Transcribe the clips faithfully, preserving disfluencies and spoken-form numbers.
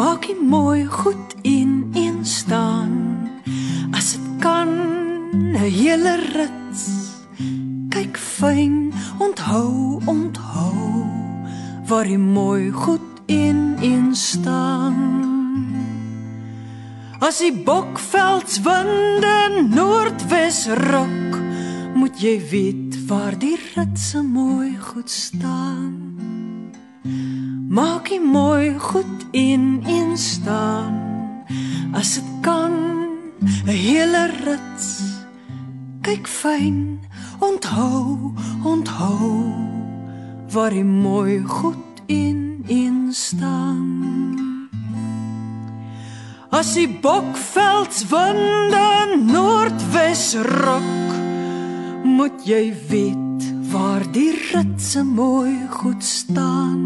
maak die mooi goed een een staan. As het kan, 'n hele rits. Kyk fyn, onthou, onthou, waar die mooi goed een een staan. As die bokveldswinde noordwes ruk, moet jy weet waar die ritse mooi goed staan. Maak die mooi goed een een staan. As het kan, 'n hele rits. Kyk fyn, onthou, onthou, waar die mooi goed een een staan. As die bokveldswinde noordwes ruk, moet jy weet waar die ritse mooi goed staan.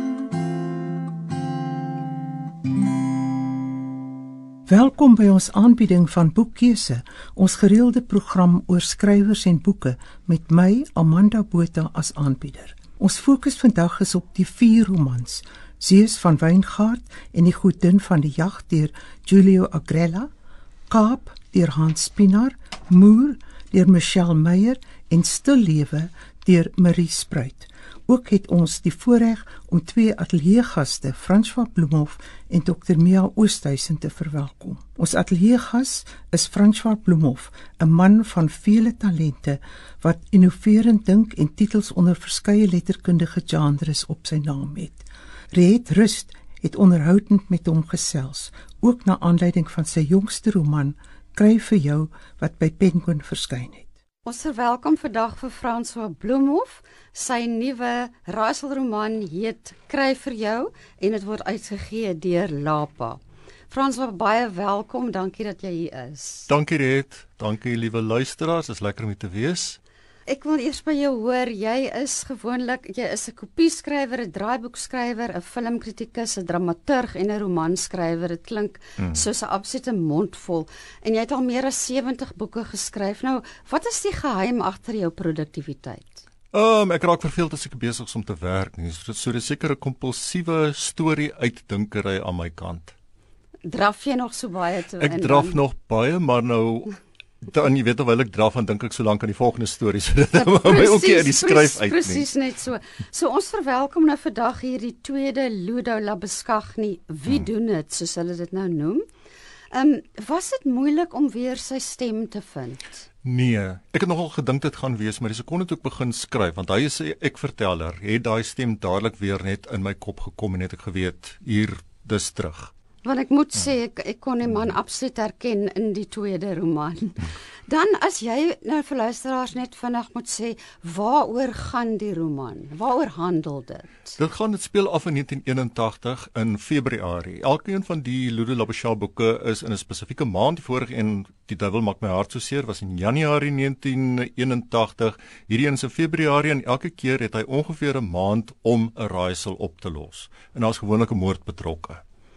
Welkom by ons aanbieding van Boekkeuse, ons gereelde program oor skrywers en boeke met my, Amanda Botha, as aanbieder. Ons fokus vandag is op die vier romans, Zeus van Wijngaard en die Godin van die Jag deur Giulio Agrella, Kaap deur Hans Pienaar, Moer deur Michelle Meyer en Stillewe deur Marie Spruit. Ook het ons die voorreg om twee ateliergaste, François Bloemhof en dokter Mia Oosthuizen, te verwelkom. Ons ateliergas is François Bloemhof, 'n man van vele talente wat innoverend dink en titels onder verskeie letterkundige genres op sy naam het. Reet Rust het onderhoudend met hom gesels, ook na aanleiding van sy jongste roman, Kry vir jou, wat by Penguin verskyn het. Ons verwelkom vandag vir François Bloemhof. Sy nuwe raaiselroman heet Kry vir jou en dit word uitgegee deur Lapa. François, baie welkom, dankie dat jy hier is. Dankie Reet, dankie liewe luisteraars, dit is lekker om hier te wees. Ek wil eers by jou hoor, jy is gewoonlik, jy is 'n kopieskrywer, 'n draaiboekskrywer, 'n filmkritikus, 'n dramaturg en 'n romanskrywer. Dit klink mm. soos 'n absolute mondvol. En jy het al meer as sewentig boeke geskryf. Nou, wat is die geheim agter jou produktiwiteit? Um, ek raak verveeld as ek besig is om te werk nie. So, so dis seker 'n kompulsiewe storie uitdinkery aan my kant. Draf jy nog so baie toe? Ek draf dan nog baie, maar nou dan jy weet terwyl ek draf, dan dink ek so lank aan die volgende storie, so dit hou my ook nie uit die skryf uit nie. Presies net so. So ons verwelkom nou vandag hier die tweede Ludo Labuschagne, wie hmm. doen dit, soos hulle dit nou noem. Um, was dit moeilik om weer sy stem te vind? Nee, ek het nogal gedink dit gaan wees, maar die sekonde toe ek begin skryf, want hy is 'n ek-verteller, het daai stem dadelik weer net in my kop gekom en het ek geweet, hier, dis terug. Want ek moet sê, ek, ek kon die man absoluut herken in die tweede roman. Dan as jy nou vir luisteraars net vinnig moet sê, waaroor gaan die roman? Waaroor handel dit? Dit gaan, dit speel af in negentien eenentagtig in Februarie. Elkeen van die Ludo Labuschagne boeke is in 'n spesifieke maand. Die vorige een, Die Duiwel maak my hart so seer, was in Januarie negentien eenentagtig. Hierdie een is in Februarie en elke keer het hy ongeveer 'n maand om 'n raaisel op te los. En daar's gewoonlik 'n moord betrokke.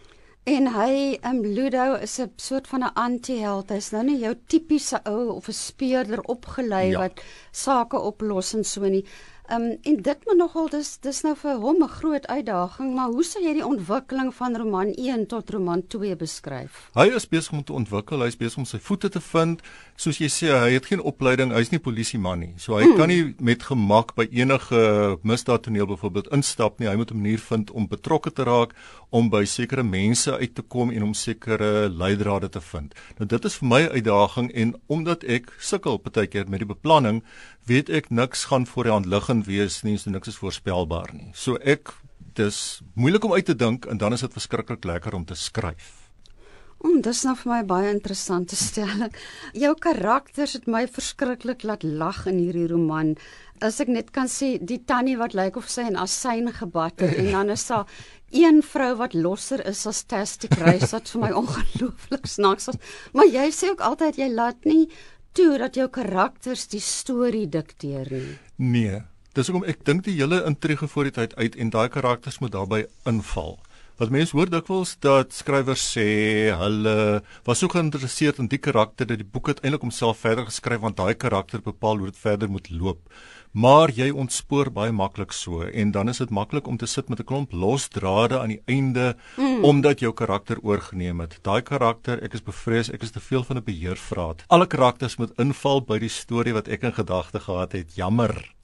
En hy, um, Ludo, is 'n soort van 'n anti-held. Hy is nou nie jou tipiese ou of 'n speurder opgelei ja. wat sake oplos en so nie. Um, en dit moet nogal, dis, dis nou vir hom 'n groot uitdaging, maar hoe sou jy die ontwikkeling van roman een tot roman twee beskryf? Hy is besig om te ontwikkel, hy is besig om sy voete te vind. Soos jy sê, hy het geen opleiding, hy is nie polisieman nie. So hy hmm. kan nie met gemak by enige misdaadtoneel byvoorbeeld instap nie. Hy moet 'n manier vind om betrokke te raak, om by sekere mense uit te kom en om sekere leidrade te vind. Nou dit is vir my 'n uitdaging, en omdat ek sukkel partykeer met die beplanning, weet ek niks gaan voor die hand liggend wees nie, so niks is voorspelbaar nie. So ek, dis moeilik om uit te dink, en dan is dit verskriklik lekker om te skryf. Mm, dis nou vir my baie interessante stelling. Jou karakters het my verskriklik laat lag in hierdie roman. As ek net kan sê, die tannie wat lyk of sy in asyn gebad het, en dan is daar een vrou wat losser is as Tasty Grace, wat vir my ongelooflik snaaks was. Maar jy sê ook altyd, jy laat nie toe dat jou karakters die storie dikteer nie. Nee, dis hoekom ek dink die hele intrige voor die tyd uit en daai karakters moet daarbey inval. Wat mense hoor dikwels dat skrywers sê hulle was so geïnteresseerd in die karakter dat die boek uiteindelik homself verder geskryf want daai karakter bepaal hoe dit verder moet loop. Maar jy ontspoor baie maklik so en dan is dit maklik om te sit met 'n klomp losdrade aan die einde mm. omdat jou karakter oorgeneem het. Daai karakter, ek is bevrees, ek is te veel van 'n beheervraat. Alle karakters moet inval by die storie wat ek in gedagte gehad het. Jammer.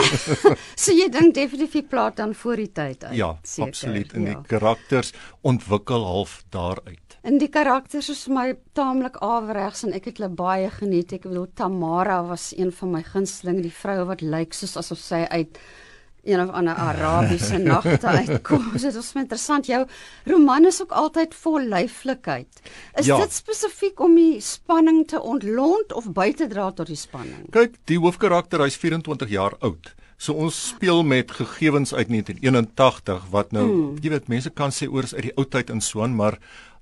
So jy dink definitief die plaat dan voor die tyd uit? Ja, seker, absoluut. En ja. die karakters ontwikkel half daaruit. En die karakters is vir my taamlik averegs en ek het hulle baie geniet. Ek bedoel Tamara was een van my gunstelinge, die vrou wat lyk soos asof sy uit een of ander Arabiese nagte uitkom. Dit was interessant. Jou roman is ook altyd vol lyflikheid. Is ja. dit spesifiek om die spanning te ontlont of by te dra tot die spanning? Kyk, die hoofkarakter, hy's vyf-en-twintig jaar oud. So ons speel met gegevens uit negentien eenentagtig wat nou, hmm. jy weet, mense kan sê oor is uit die ou tyd en so aan, maar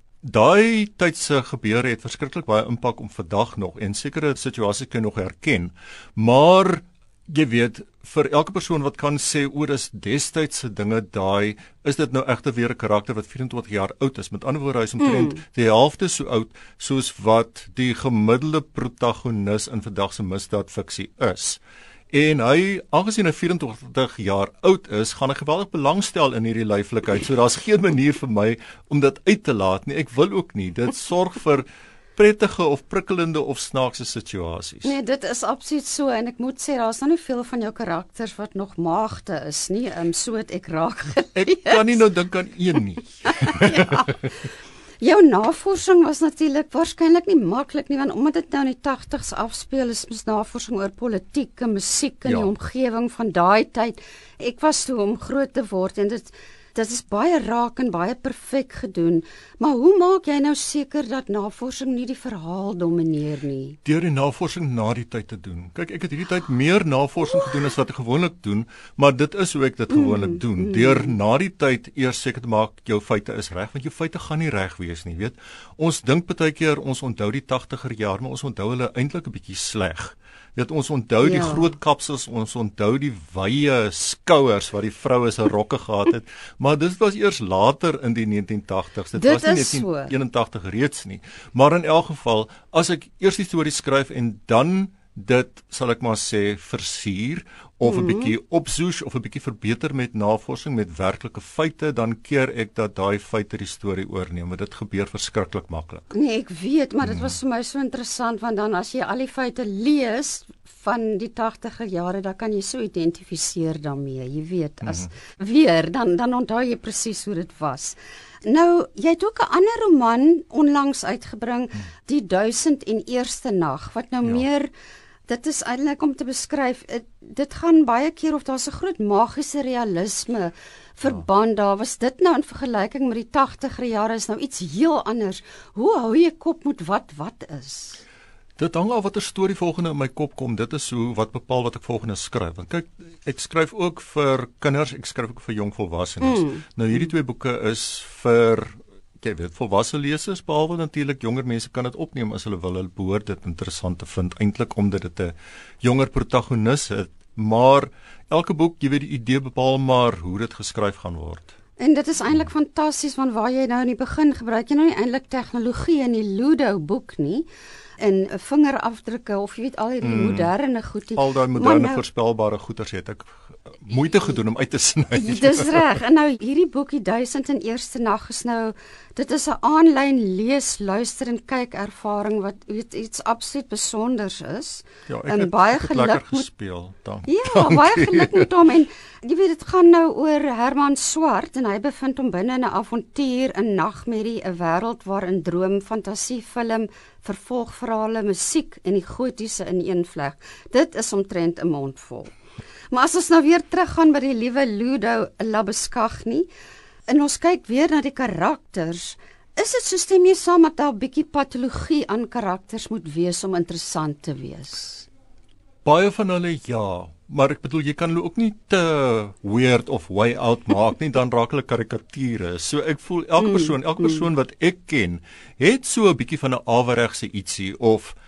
daai tyd se gebeure het verskriklik baie impak om vandag nog en sekere situasies kan nog herken. Maar jy weet, vir elke persoon wat kan sê oor is destydse dinge daai, is dit nou egter weer 'n karakter wat vyf-en-twintig jaar oud is. Met ander woorde, hy is omtrent mm. die helfte so oud soos wat die gemiddelde protagonis in vandag se misdaadfiksie is. En hy, aangesien hy vyf-en-twintig jaar oud is, gaan hy geweldig belangstel in hierdie lyflikheid. So daar's geen manier vir my om dit uit te laat nie. Ek wil ook nie. Dit sorg vir prettige of prikkelende of snaakse situasies. Nee, dit is absoluut so en ek moet sê daar's nou nie veel van jou karakters wat nog maagde is nie. Um, so het ek raak gelees. Ek kan nie nou dink aan een nie. Ja. Jou navorsing was natuurlik waarskynlik nie maklik nie want omdat dit nou in die tagtigs afspeel is mens navorsing oor politiek en musiek en ja. die omgewing van daai tyd. Ek was toe om groot te word en dit Dit is baie raak en baie perfek gedoen, maar hoe maak jy nou seker dat navorsing nie die verhaal domineer nie? Deur die navorsing na die tyd te doen. Kyk, ek het hierdie tyd meer navorsing gedoen as wat ek gewoonlik doen, maar dit is hoe ek dit gewoonlik mm, doen. Mm. Deur na die tyd eers seker te maak jou feite is reg, want jou feite gaan nie reg wees nie, weet. Ons dink baie keer ons onthou die tagtiger jaar, maar ons onthou hulle eintlik 'n bietjie sleg. Weet, ons onthou ja. die groot kapsels, ons onthou die wye skouers wat die vroue se rokke gehad het, maar dit was eers later in die negentien tagtigs. Dit, dit was nie negentien eenentagtig so. Reeds nie. Maar in elk geval, as ek eers die storie skryf en dan dit, sal ek maar sê, versier of 'n mm-hmm. bietjie opsoes of 'n bietjie verbeter met navorsing met werklike feite, dan keer ek dat daai feite die storie oorneem, want dit gebeur verskriklik maklik. Nee, ek weet, maar dit was vir my so interessant want dan as jy al die feite lees van die tagtiger jare, dan kan jy so identifiseer daarmee. Jy weet, as mm-hmm. weer dan dan onthou jy presies hoe dit was. Nou, jy het ook 'n ander roman onlangs uitgebring, hmm. Die duisend en eerste nag, wat nou ja. meer dit is eintlik om te beskryf, het, dit gaan baie keer of daar's 'n groot magiese realisme verband ja. daar. Was dit nou in vergelyking met die tagtiger jare is nou iets heel anders. Hoe hou jy kop met wat wat is? Dit hang af watter storie volgende in my kop kom. Dit is hoe wat bepaal wat ek volgende skryf. Want kyk, ek skryf ook vir kinders, ek skryf ook vir jong volwassenes. Mm. Nou hierdie twee boeke is vir jy weet, volwasse lesers, behalwe natuurlik jonger mense kan dit opneem as hulle wil. Hulle behoort dit interessant te vind, eintlik omdat dit 'n jonger protagonis het. Maar elke boek, jy weet, die idee bepaal maar hoe dit geskryf gaan word. En dit is eintlik fantasties, want waar jy nou in die begin gebruik jy nou nie eintlik tegnologie in die Ludo boek nie, en vingerafdrukke of jy weet al hierdie mm. moderne goedie. Al daai moderne nou, voorspelbare goeders het ek moeite gedoen om uit te sny. Dis reg. En nou hierdie boekie duisend en eerste nag is nou, dit is 'n aanlyn lees, luister en kyk ervaring wat weet iets absoluut besonders is. Ja, ek en het, baie ek het geluk lekker gespeel. Dank. Ja, Dankie. baie geluk met hom en jy weet dit gaan nou oor Herman Swart en hy bevind hom binne in 'n avontuur, 'n nagmerrie, 'n wêreld waarin droom, fantasie, film, vervolgverhale, musiek en die gotiese in een vleg. Dit is omtrent 'n mond vol. Maar as ons nou weer teruggaan by die liewe Ludo Labuschagne en ons kyk weer na die karakters, is dit so stem jy saam dat daar 'n bietjie patologie aan karakters moet wees om interessant te wees? Baie van hulle ja, maar ek bedoel jy kan hulle ook nie te weird of way out maak nie, dan raak hulle karikature. So ek voel elke persoon, elke persoon wat ek ken, het so 'n bietjie van 'n averegse ietsie of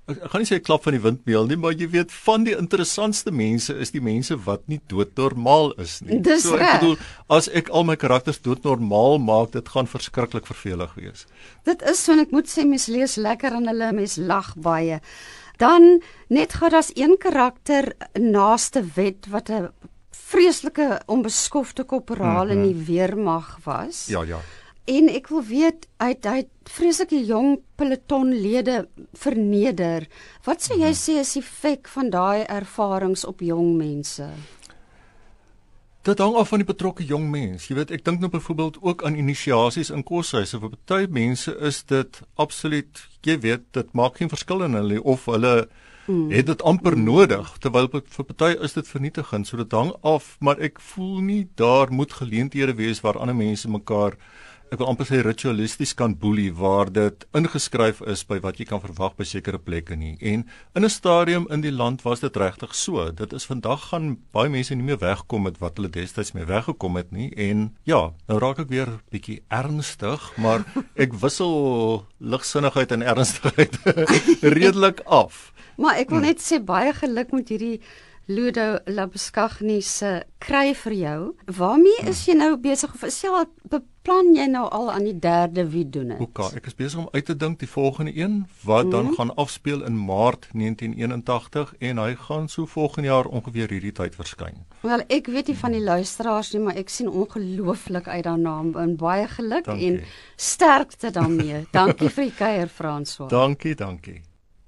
ek, ek gaan nie sê 'n klap van die windmeel nie, maar jy weet, van die interessantste mense is die mense wat nie doodnormaal is nie. Dis so ek reg. bedoel, as ek al my karakters doodnormaal maak, dit gaan verskriklik vervelig wees. Dit is so, en ek moet sê, mens lees lekker aan hulle, mens lag baie. Dan, net gou, daar's een karakter naaste wet, wat 'n vreeslike onbeskofte korporaal mm-hmm. in die weermag was. Ja, ja. En ek wil weet, hy het, hy het vreeslike jong pelotonlede verneder. Wat sou jy sê is die effek van daai ervarings op jong mense? Dit hang af van die betrokke jong mens. Jy weet, ek dink nou byvoorbeeld ook aan inisiasies in koshuise. Vir baie mense is dit absoluut, jy weet, dit maak geen verskil in hulle of hulle hmm. het dit amper hmm. nodig, terwyl vir baie is dit vernietigend. So dit hang af, maar ek voel nie daar moet geleenthede wees waar ander mense mekaar, ek wil amper sê ritualisties kan boelie, waar dit ingeskryf is by wat jy kan verwag by sekere plekke nie. En in 'n stadium in die land was dit regtig so. Dit is vandag gaan baie mense nie meer wegkom met wat hulle destyds mee weggekom het nie. En ja, nou raak ek weer bietjie ernstig, maar ek wissel ligsinnigheid en ernstigheid redelik af. Maar ek wil net sê, baie geluk met hierdie Ludo Labuschagne se kry vir jou. Waarmee is jy nou besig, of is jy al, beplan jy nou al aan die derde wie doen het? Oké, ek is besig om uit te dink die volgende een, wat mm. dan gaan afspeel in Maart negentien eenentagtig, en hy gaan so volgende jaar ongeveer hierdie tyd verskyn. Wel, ek weet nie van die luisteraars nie, maar ek sien ongelooflik uit daarna, en baie geluk dankie. En sterkte daarmee. Dankie vir die kuier, François. Dankie, dankie.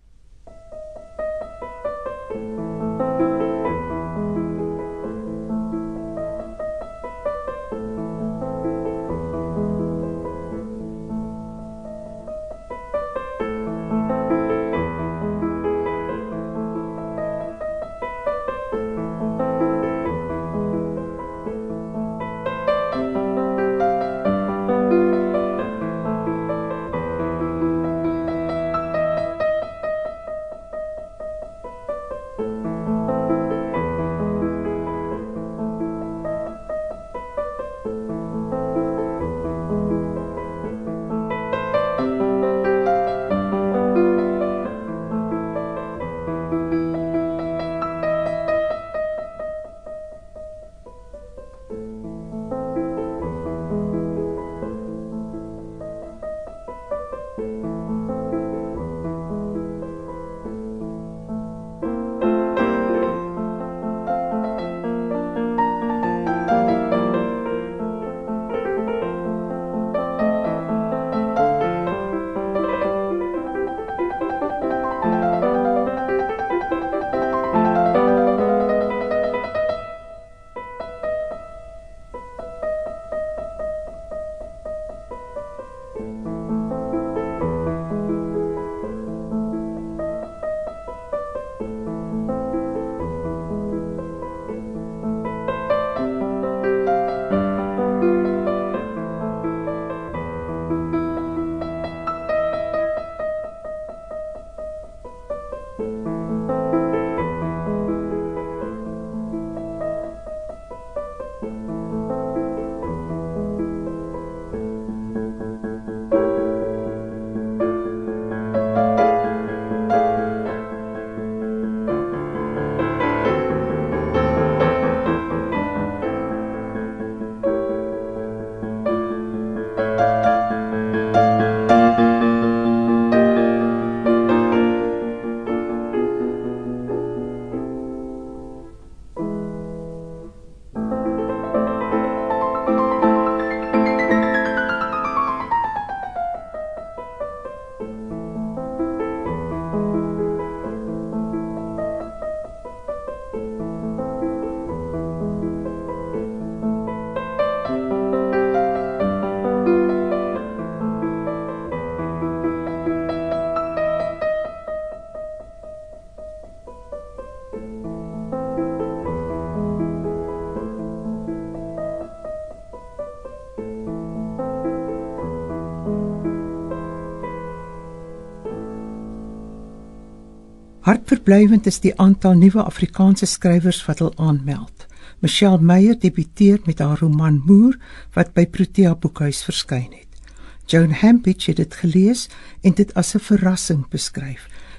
Hartverblywend is die aantal nuwe Afrikaanse skrywers wat hul aanmeld. Michelle Meyer debuteer met haar roman Moer wat by Protea Boekhuis verskyn het. Joan Hampich het dit gelees en dit as 'n verrassing beskryf.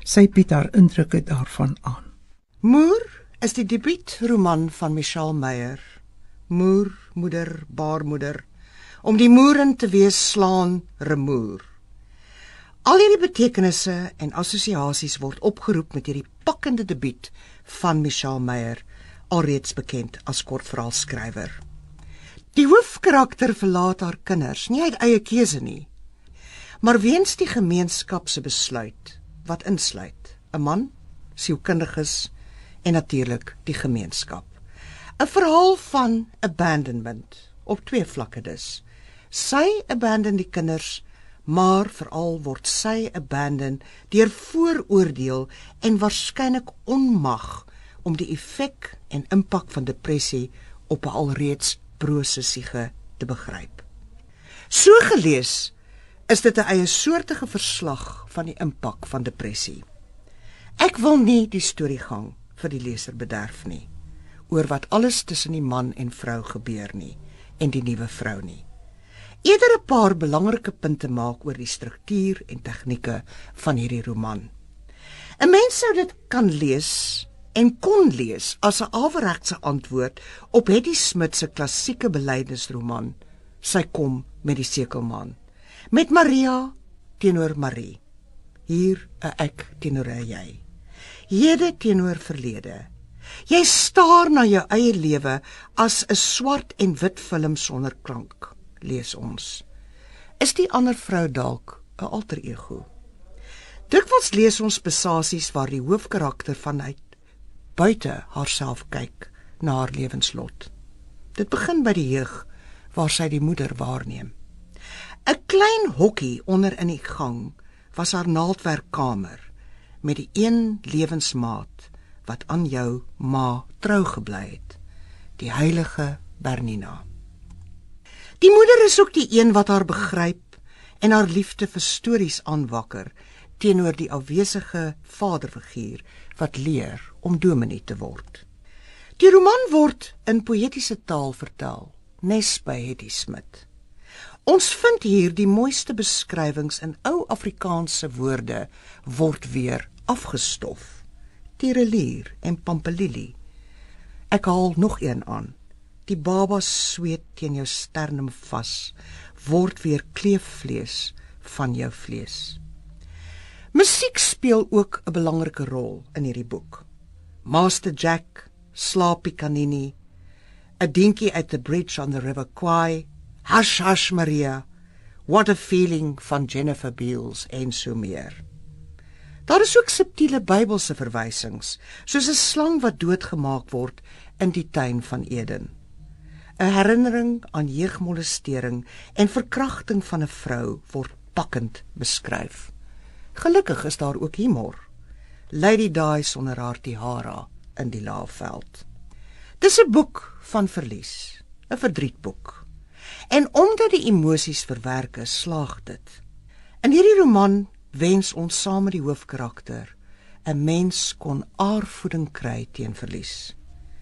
Sy bied haar indrukke daarvan aan. Moer is die debuutroman van Michelle Meyer. Moer, moeder, baarmoeder. Om die moeren te wees slaan, remoer. Al hierdie betekenisse en assosiasies word opgeroep met hierdie pakkende debuut van Michelle Meyer, alreeds bekend as kortverhaalskrywer. Die hoofkarakter verlaat haar kinders, nie uit eie keuse nie, maar weens die gemeenskap se besluit, wat insluit 'n man, sielkundiges en natuurlik die gemeenskap. 'n Verhaal van abandonment, op twee vlakke dus. Sy abandon die kinders, maar veral word sy abandon deur vooroordeel en waarskynlik onmag om die effek en impak van depressie op 'n alreeds brose siege te begryp. So gelees is dit 'n eie soortige verslag van die impak van depressie. Ek wil nie die storiegang vir die leser bederf nie, oor wat alles tussen die man en vrou gebeur nie, en die nuwe vrou nie. Eerder 'n paar belangrike punte maak oor die struktuur en tegnieke van hierdie roman. 'n Mens sou dit kan lees en kon lees as 'n averegse antwoord op Hetty Smit se klassieke belydenisroman, Sy kom met die sekelmaan, met Maria teenoor Marie, hier 'n ek teenoor 'n jy, hede teenoor verlede. Jy staar na jou eie lewe as 'n swart en wit film sonder klank, lees ons. Is die ander vrou dalk 'n alter ego? Dikwels lees ons passasies waar die hoofkarakter vanuit buite haarself kyk na haar lewenslot. Dit begin by die jeug, waar sy die moeder waarneem. 'n Klein hokkie onder in die gang was haar naaldwerkkamer, met die een lewensmaat wat aan jou ma trou gebly het, die heilige Bernina. Die moeder is ook die een wat haar begryp en haar liefde vir stories aanwakker teenoor die afwesige vaderfiguur wat leer om dominee te word. Die roman word in poëtiese taal vertel, nes by Hetty Smit. Ons vind hier die mooiste beskrywings in ou Afrikaanse woorde word weer afgestof. Tirelier en Pampelilie. Ek haal nog een aan. Die baba sweet teen jou sternum vas, word weer kleefvlees van jou vlees. Musiek speel ook 'n belangrike rol in hierdie boek. Master Jack, Slaapie Kanini, 'n dinkie at the bridge on the River Kwai, Hush Hush Maria, What a Feeling van Jennifer Beals en so meer. Daar is ook subtiele Bybelse verwysings, soos 'n slang wat doodgemaak word in die tuin van Eden. 'n Herinnering aan jeugmolestering en verkrachting van 'n vrou word pakkend beskryf. Gelukkig is daar ook humor. Lady Di sonder haar tiara in die laafveld. Dis 'n boek van verlies, 'n verdrietboek. En omdat die emosies verwerk is, slaag dit. In hierdie roman wens ons saam met die hoofkarakter 'n mens kon aarvoeding kry teen verlies.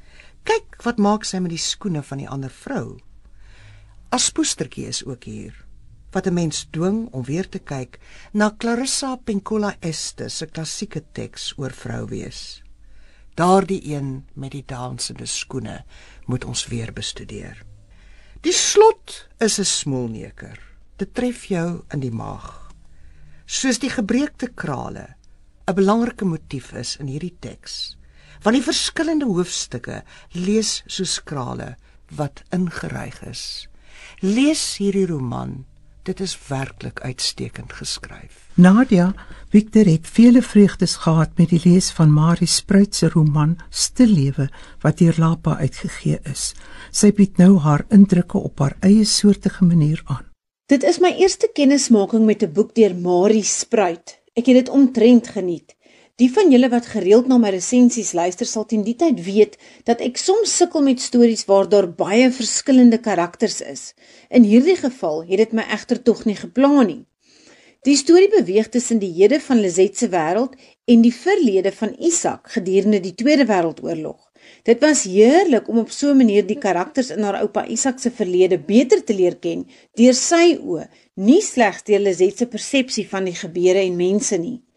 Kyk wat maak sy met die skoene van die ander vrou. Aspoestertjie is ook hier, wat 'n mens dwing om weer te kyk na Clarissa Pinkola Estes se klassieke teks oor vrou wees. Daardie een met die dansende skoene moet ons weer bestudeer. Die slot is 'n smoelneker. Dit tref jou in die maag. Soos die gebreekte krale 'n belangrike motief is in hierdie teks, want die verskillende hoofstukke lees soos krale wat ingeryg is. Lees hierdie roman, dit is werklik uitstekend geskryf. Nadia Victor het vele vreugdes gehad met die lees van Marie Spruit se roman Stillewe wat deur Lapa uitgegee is. Sy bied nou haar indrukke op haar eie soortige manier aan. Dit is my eerste kennismaking met 'n boek deur Marie Spruit. Ek het dit omtrent geniet. Die van julle wat gereeld na my resensies luister sal teen die tyd weet dat ek soms sukkel met stories waar daar baie verskillende karakters is. In hierdie geval het dit my egter tog nie gepla nie. Die storie beweeg tussen die hede van Lisette se wêreld en die verlede van Isak gedurende die Tweede Wêreldoorlog. Dit was heerlik om op so 'n manier die karakters in haar oupa Isak se verlede beter te leer ken deur sy oë, nie slegs deur Lisette se persepsie van die gebeure en mense nie.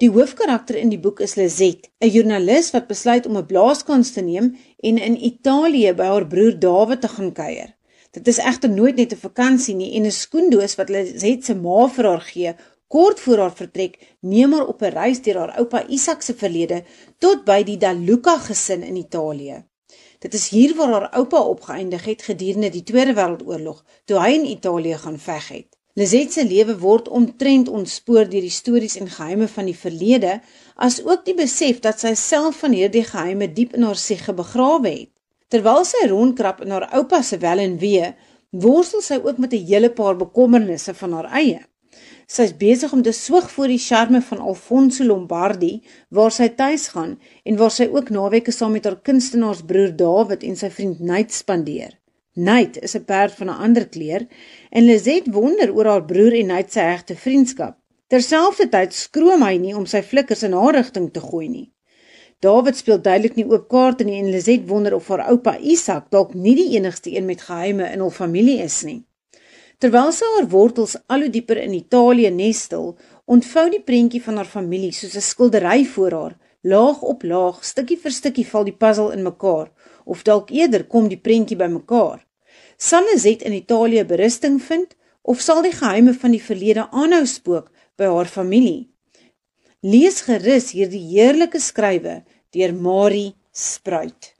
Die hoofkarakter in die boek is Lizette, 'n joernalis wat besluit om 'n blaaskans te neem en in Italië by haar broer David te gaan kuier. Dit is egter nooit net 'n vakansie nie en 'n skoendoos wat Lizette se ma vir haar gee, kort voor haar vertrek, neem haar op 'n reis deur haar oupa Isak se verlede tot by die Da Luca gesin in Italië. Dit is hier waar haar oupa opgeëindig het gedurende die Tweede Wêreldoorlog, toe hy in Italië gaan veg het. Lizette se lewe word omtrent ontspoor deur die stories en geheime van die verlede, as ook die besef dat sy self van hierdie geheime diep in haar siege begrawe het. Terwyl sy rondkrap in haar oupa se wel en wee, worstel sy ook met 'n hele paar bekommernisse van haar eie. Sy is besig om te swig voor die charme van Alfonso Lombardi, waar sy tuis gaan en waar sy ook naweke saam met haar kunstenaarsbroer David en sy vriend Nate spandeer. Nate is 'n perd van 'n ander kleur en Lizette wonder oor haar broer en Nate se hegte vriendskap. Terselfdertyd skroom hy nie om sy flikkers in haar rigting te gooi nie. David speel duidelik nie oop kaarte nie en Lizette wonder of haar oupa Isak dalk nie die enigste een met geheime in hul familie is nie. Terwyl sy haar wortels al hoe dieper in Italië nestel, ontvou die prentjie van haar familie soos 'n skildery voor haar, laag op laag, stukkie vir stukkie val die puzzel in mekaar, of dalk eerder kom die prentjie by mekaar. Sal Lizette in Italië berusting vind, of sal die geheime van die verlede aanhou spook by haar familie? Lees gerus hierdie heerlike skrywe deur Marie Spruit.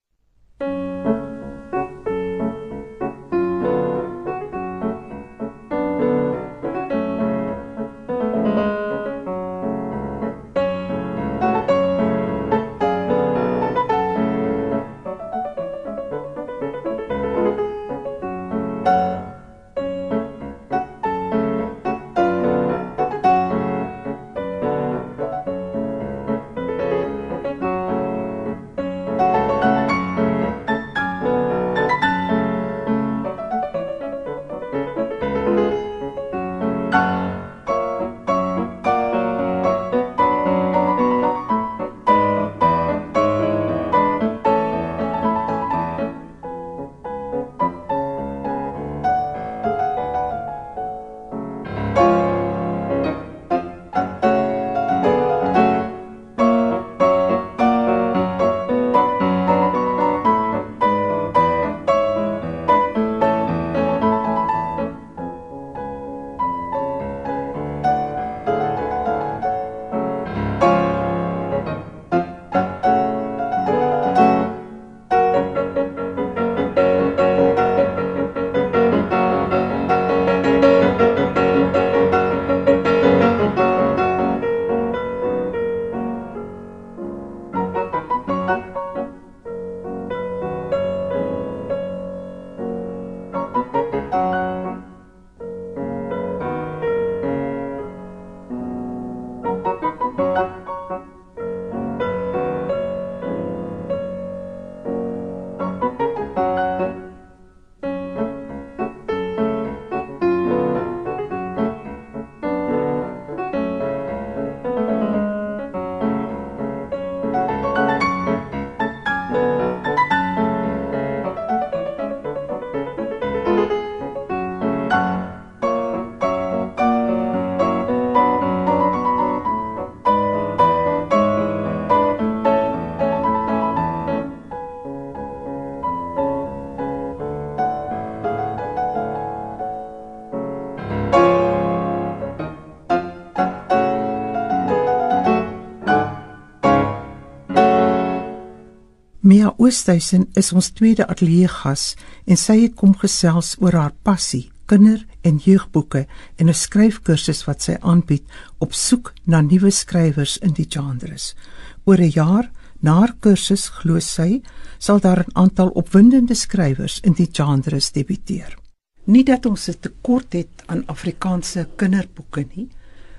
Mia Oosthuizen is ons tweede ateljeegas en sy het kom gesels oor haar passie, kinder- en jeugboeke en 'n skryfkursus wat sy aanbied op soek na nuwe skrywers in die genres. Oor 'n jaar na haar kursus, glo sy, sal daar 'n aantal opwindende skrywers in die genres debuteer. Nie dat ons 'n tekort het aan Afrikaanse kinderboeke nie,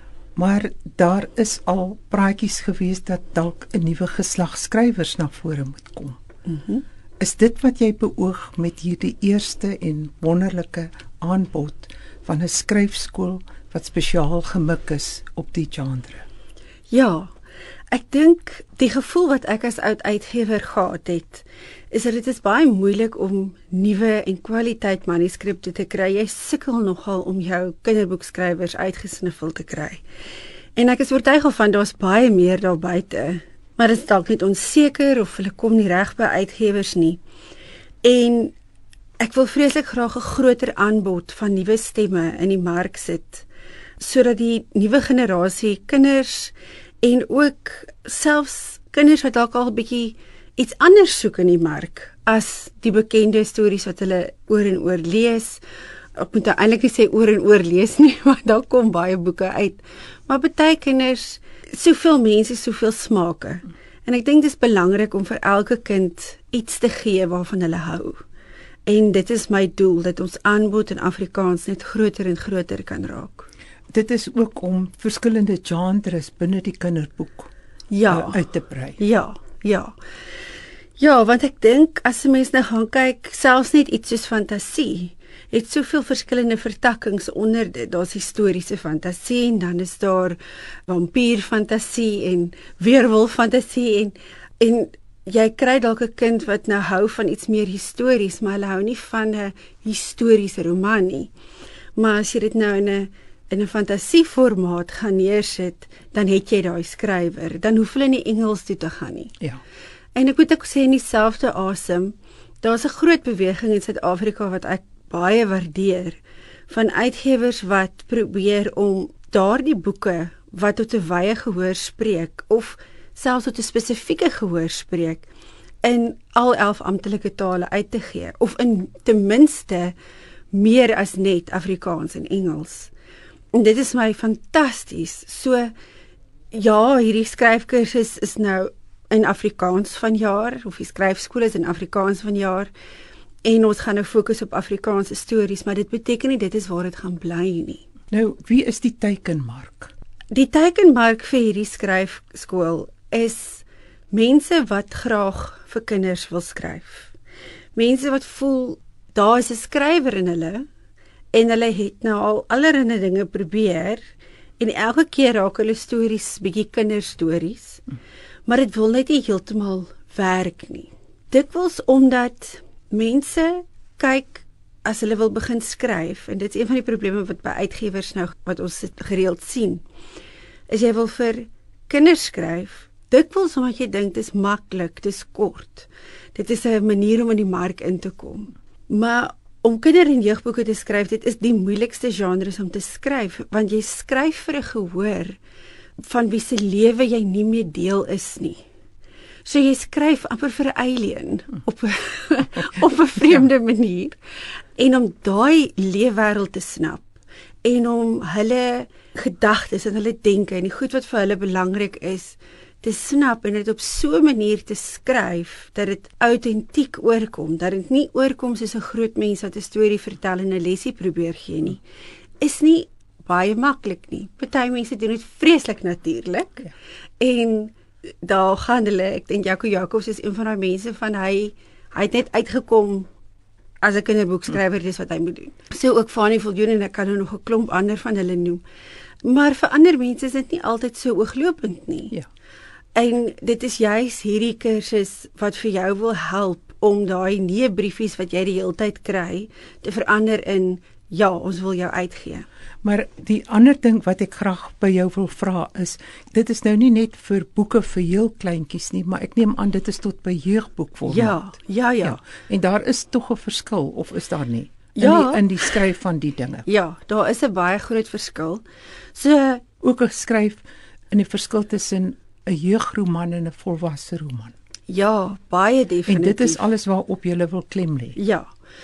maar daar is al praatjies gewees dat dalk 'n nuwe geslag skrywers na vore moet kom. Mm-hmm. Is dit wat jy beoog met hierdie eerste en wonderlike aanbod van 'n skryfskool wat spesiaal gemik is op die genre? Ja, ek dink die gevoel wat ek as oud uitgewer gehad het, is dat dit is baie moeilik om nuwe en kwaliteit manuskripte te kry. Jy sukkel nogal om jou kinderboekskrywers uitgesniffel te kry. En ek is oortuig van daar's baie meer daar buite, maar dit is dalk net onseker of hulle kom nie reg by uitgewers nie. En ek wil vreeslik graag 'n groter aanbod van nuwe stemme in die mark sit, sodat die nuwe generasie kinders en ook selfs kinders wat dalk al 'n bietjie iets anders soek in die mark as die bekende stories wat hulle oor en oor lees. Ek moet eintlik nie sê oor en oor lees nie, want daar kom baie boeke uit. Maar baie kinders, soveel mense, soveel smake. En ek dink dit is belangrik om vir elke kind iets te gee waarvan hulle hou. En dit is my doel, dat ons aanbod in Afrikaans net groter en groter kan raak. Dit is ook om verskillende genres binne die kinderboek Ja, uh, uit te brei. ja, ja. Ja, want ek dink as 'n mens nou gaan kyk, selfs net iets soos fantasie, het soveel verskillende vertakkings onder dit. Daar's historiese fantasie en dan is daar vampierfantasie en weerwolffantasie en en jy kry dalk 'n kind wat nou hou van iets meer histories, maar hulle hou nie van 'n historiese roman nie. Maar as jy dit nou in 'n in 'n fantasieformaat gaan neersit, dan het jy daai skrywer. Dan hoef hulle nie Engels toe te gaan nie. Ja. En ek moet ook sê in dieselfde asem, daar's 'n groot beweging in Suid-Afrika wat ek baie waardeer, van uitgewers wat probeer om daardie boeke wat tot 'n wye gehoor spreek of selfs tot 'n spesifieke gehoor spreek in al elf amptelike tale uit te gee of in ten minste meer as net Afrikaans en Engels. En dit is my fantasties. So ja, hierdie skryfkursus is nou in Afrikaans vanjaar of die skryfskool is in Afrikaans vanjaar. En ons gaan nou fokus op Afrikaanse stories, maar dit beteken nie dit is waar dit gaan bly nie. Nou, wie is die teikenmark? Die teikenmark vir hierdie skryfskool is mense wat graag vir kinders wil skryf. Mense wat voel daar is 'n skrywer in hulle en hulle het nou al allerlei dinge probeer en elke keer raak hulle stories bietjie kinderstories, maar dit wil net nie heeltemal werk nie. Dikwels omdat mense kyk as hulle wil begin skryf, en dit is een van die probleme wat by uitgewers nou wat ons gereeld sien, is jy wil vir kinders skryf, dikwels omdat jy dink dit is maklik, dit is kort. Dit is 'n manier om in die mark in te kom. Maar om kinder- en jeugboeke te skryf, dit is die moeilikste genres om te skryf, want jy skryf vir 'n gehoor van wie se lewe jy nie meer deel is nie. So jy skryf amper vir 'n alien op 'n op 'n vreemde manier en om daai leefwêreld te snap en om hulle gedagtes en hulle denke en die goed wat vir hulle belangrik is te snap en dit op so 'n manier te skryf dat dit autentiek oorkom, dat dit nie oorkom soos 'n groot mens wat 'n storie vertel en 'n lesie probeer gee nie, is nie baie maklik nie. Party mense doen dit vreeslik natuurlik. Ja. En daar gaan hulle, ek dink Jaco Jacobs is een van daai mense van hy hy het net uitgekom as 'n kinderboekskrywer, dis wat hy moet doen. So ook Fanny Viljoen en ek kan nou nog 'n klomp ander van hulle noem. Maar vir ander mense is dit nie altyd so ooglopend nie. Ja. En dit is juis hierdie kursus wat vir jou wil help om daai nee briefies wat jy die hele tyd kry te verander in ja, ons wil jou uitgee. Maar die ander ding wat ek graag by jou wil vra is, dit is nou nie net vir boeke vir heel kleintjies nie, maar ek neem aan dit is tot by jeugboekformaat. Ja, ja, ja, ja. En daar is tog 'n verskil, of is daar nie? In Ja. die, in die skryf van die dinge. Ja, daar is 'n baie groot verskil. So Ook 'n skryf in die verskil tussen 'n jeugroman en 'n volwasse roman. ja, baie definitief. En dit is alles waarop jy wil klem lê. Ja.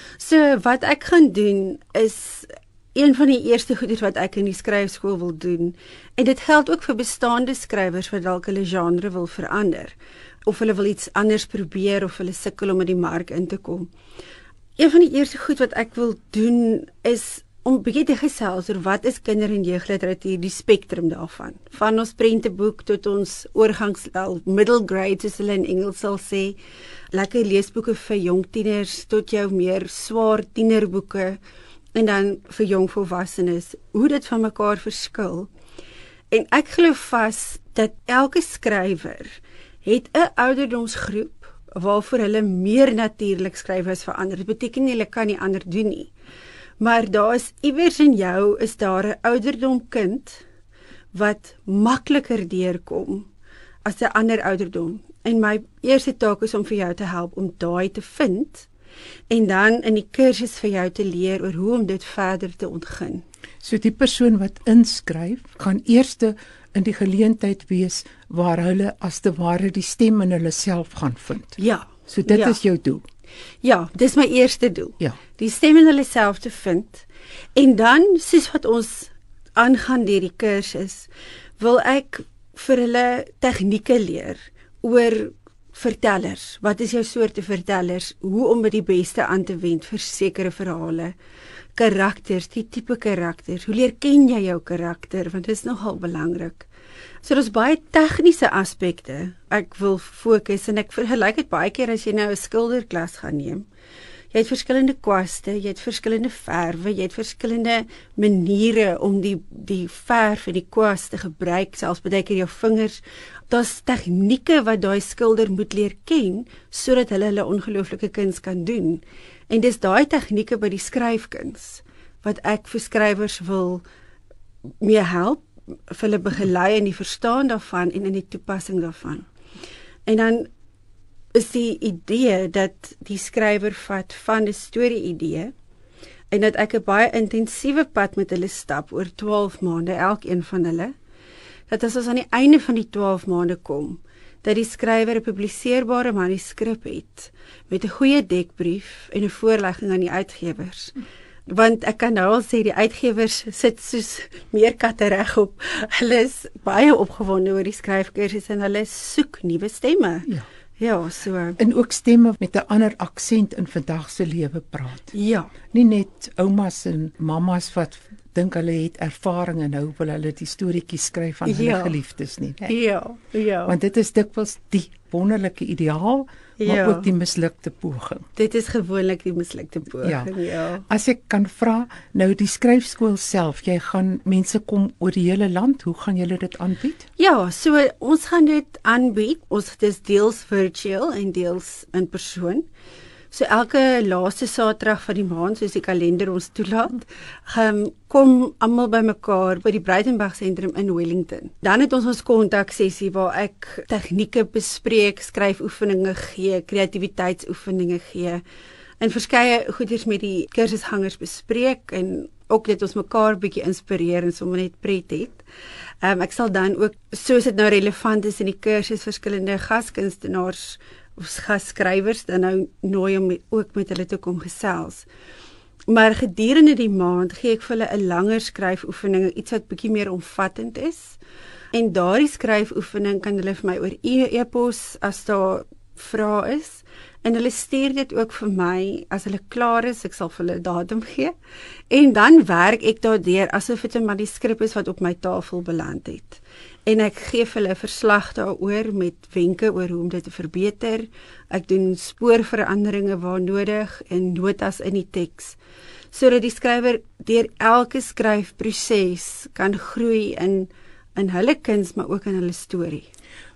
So wat ek gaan doen is een van die eerste goeders wat ek in die skryfskool wil doen. En dit geld ook vir bestaande skrywers wat dalk hulle genre wil verander of hulle wil iets anders probeer of hulle sukkel om in die mark in te kom. Een van die eerste goed wat ek wil doen is om bietjie te gesels oor wat is kinder- en jeugliteratuur, die spektrum daarvan. Van ons prenteboek tot ons oorgangstel, middle grade soos hulle in Engels sal sê, lekker leesboeke vir jong tieners tot jou meer swaar tienerboeke en dan vir jong volwassenes, hoe dit van mekaar verskil. En ek glo vas dat elke skrywer het 'n ouderdomsgroep waarvoor hulle meer natuurlik skryf as vir ander. Dit beteken nie hulle kan nie ander doen nie. Maar daar is iewers in jou is daar 'n ouderdom kind wat makliker deurkom as 'n ander ouderdom. En my eerste taak is om vir jou te help om daai te vind en dan in die kursus vir jou te leer oor hoe om dit verder te ontgin. So die persoon wat inskryf, gaan eerste in die geleentheid wees waar hulle as te ware die stem in hulle self gaan vind. Ja. So dit ja. is jou doel. Ja, dis my eerste doel. Ja. Die stem in hulle self te vind. En dan, soos wat ons aangaan deur die kursus, wil ek vir hulle tegnieke leer oor vertellers. Wat is jou soorte vertellers? Hoe om dit die beste aan te wend vir sekere verhale? Karakters, die tipe karakters. Hoe leer ken jy jou karakter? Want dit is nogal belangrik. So daar's baie tegniese aspekte ek wil fokus en ek vergelyk dit baie keer as jy nou 'n skilderklas gaan neem. Jy het verskillende kwaste, jy het verskillende verwe, jy het verskillende maniere om die die verf en die kwas te gebruik, selfs baie keer jou vingers. Daar's tegnieke wat daai skilder moet leer ken sodat hulle hulle ongelooflike kuns kan doen. En dis daai tegnieke by die skryfkuns wat ek vir skrywers wil mee help, vir hulle begelei in die verstaan daarvan en in die toepassing daarvan. En dan is die idee dat die skrywer vat van 'n storie-idee en dat ek 'n baie intensiewe pad met hulle stap oor twaalf maande, elkeen van hulle, dat as ons aan die einde van die twaalf maande kom, dat die skrywer 'n publiseerbare manuskrip het, met 'n goeie dekbrief en 'n voorlegging aan die uitgewers. Want ek kan nou al sê, die uitgewers sit soos meer katte regop. Hulle is baie opgewonde oor die skryfkursus en hulle soek nuwe stemme. Ja. Ja, so. En ook stemme met 'n ander aksent in vandag se lewe praat. Ja. Nie net oumas en mammas wat dink hulle het ervaring en nou wil hulle die storieetjies skryf van hulle Ja. geliefdes nie. Hè? Ja, ja. Want dit is dikwels die wonderlike ideaal, maar Ja. ook die mislukte poging. Dit is gewoonlik die mislukte poging, Ja. ja. As ek kan vra, nou die skryfskool self, jy gaan mense kom oor die hele land, hoe gaan julle dit aanbied? Ja, so ons gaan dit aanbied. Ons dis deels virtueel en deels in persoon. So elke laaste Saterdag van die maand, soos die kalender ons toelaat, um, kom almal bymekaar by die Breitenberg Sentrum in Wellington. Dan het ons ons kontaksessie waar ek tegnieke bespreek, skryfoefeninge gee, kreatiwiteitsoefeninge gee, en verskeie goeders met die kursusgangers bespreek en ook dit ons mekaar bietjie inspireer en sommer net pret het. Um, ek sal dan ook, soos dit nou relevant is in die kursus, verskillende gaskunstenaars of gasskrywers dan nou nooi om ook met hulle te kom gesels. Maar gedurende die maand gee ek vir hulle 'n langer skryfoefening, iets wat bietjie meer omvattend is. En daardie skryfoefening kan hulle vir my oor e-pos as daar vrae is. En hulle stuur dit ook vir my as hulle klaar is, ek sal vir hulle 'n datum gee. En dan werk ek daardeur asof dit 'n manuskrip is wat op my tafel beland het. En ek gee vir hulle 'n verslag daaroor met wenke oor hoe om dit te verbeter. Ek doen spoorveranderinge waar nodig en notas in die teks, sodat die skrywer deur elke skryfproses kan groei in in hulle kuns, maar ook in hulle storie.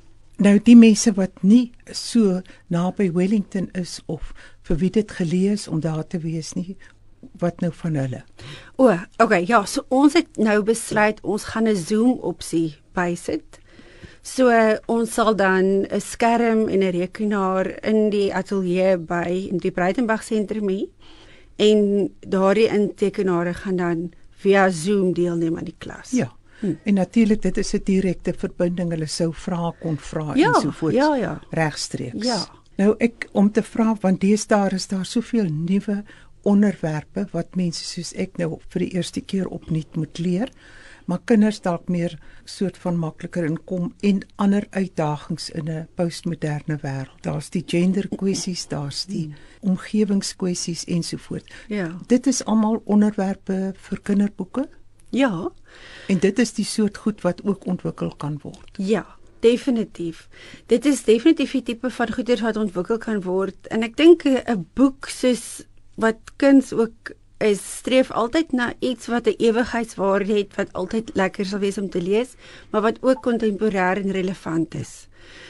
Nou die mense wat nie so naby Wellington is of vir wie dit gelees om daar te wees nie, wat nou van hulle? O, okay, ja, so ons het nou besluit ons gaan 'n Zoom opsie bysit. So uh, ons sal dan 'n skerm en 'n rekenaar in die ateljee by die Breitenberg Sentrum hê en daardie intekenare gaan dan via Zoom deelneem aan die klas. Ja. Hm. En natuurlik dit is 'n direkte verbinding, hulle sou vra kon vra Ja, en so voort. ja, ja. Regstreeks. Ja. Nou ek om te vra, want deesdae is daar soveel nuwe onderwerpe wat mense soos ek nou vir die eerste keer opnuut moet leer, maar kinders dalk meer soort van makliker inkom en ander uitdagings in 'n postmoderne wêreld. Daar's die genderkwessies, daar's die omgewingskwessies en so voort. Ja. Dit is almal onderwerpe vir kinderboeke. Ja. En dit is die soort goed wat ook ontwikkel kan word. Ja, definitief. Dit is definitief die tipe van goeders wat ontwikkel kan word. En ek dink 'n boek soos wat kuns ook is, streef altyd na iets wat 'n ewigheidswaarde het, wat altyd lekker sal wees om te lees, maar wat ook kontemporêr en relevant is.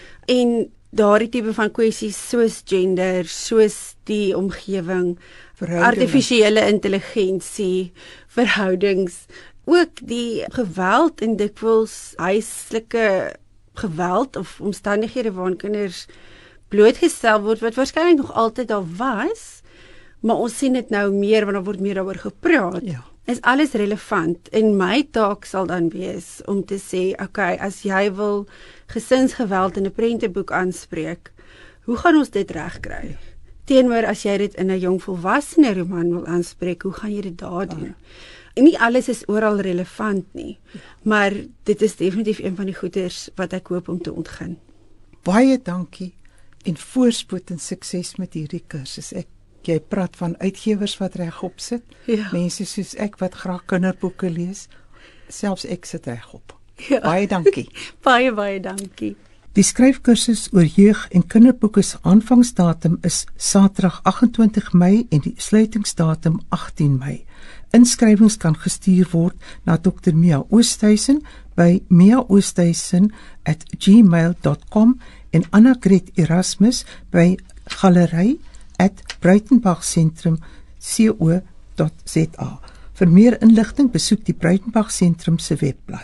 En daardie tipe van kwessies soos gender, soos die omgewing, artifisiële intelligensie, verhoudings, ook die geweld en dikwels huislike geweld of omstandighede waarin kinders blootgestel word wat waarskynlik nog altyd daar was, maar ons sien dit nou meer want daar word meer daaroor gepraat. Ja. Is alles relevant en my taak sal dan wees om te sê, okay, as jy wil gesinsgeweld in 'n prenteboek aanspreek, hoe gaan ons dit regkry? Teenoor as jy dit in 'n jong volwassene roman wil aanspreek, hoe gaan jy dit daar doen? En nie alles is oral relevant nie, maar dit is definitief een van die goeders wat ek hoop om te ontgin. Baie dankie en voorspoed en sukses met hierdie kursus. Ek jy praat van uitgewers wat regop sit, Ja. mense soos ek wat graag kinderboeke lees, selfs ek sit regop. Ja. Baie dankie. Baie, baie dankie. Die skryfkursus oor jeug- en kinderboeke se aanvangsdatum is Saterdag agt en twintig Mei en die sluitingsdatum agtien Mei. Inskrywings kan gestuur word na dokter Mia Oosthuizen by mia oosthuizen at gmail dot com en Anna Gret Erasmus by galery at bruitenbergsentrum co dot za. Vir meer inligting besoek die Bruitenberg Sentrum se webblad.